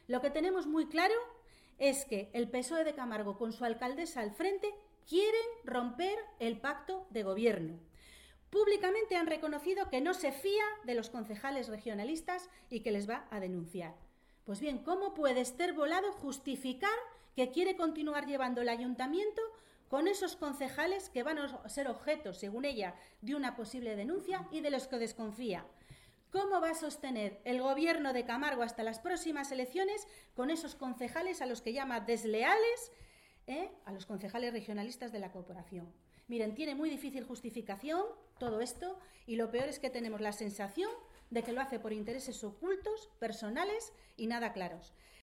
Lo que tenemos muy claro es que el PSOE de Camargo, con su alcaldesa al frente, quieren romper el pacto de gobierno. Públicamente han reconocido que no se fía de los concejales regionalistas y que les va a denunciar. Pues bien, ¿cómo puede Esther Volado justificar que quiere continuar llevando el ayuntamiento con esos concejales que van a ser objeto, según ella, de una posible denuncia y de los que desconfía? ¿Cómo va a sostener el gobierno de Camargo hasta las próximas elecciones con esos concejales a los que llama desleales, a los concejales regionalistas de la corporación? Miren, tiene muy difícil justificación todo esto y lo peor es que tenemos la sensación de que lo hace por intereses ocultos, personales y nada claros.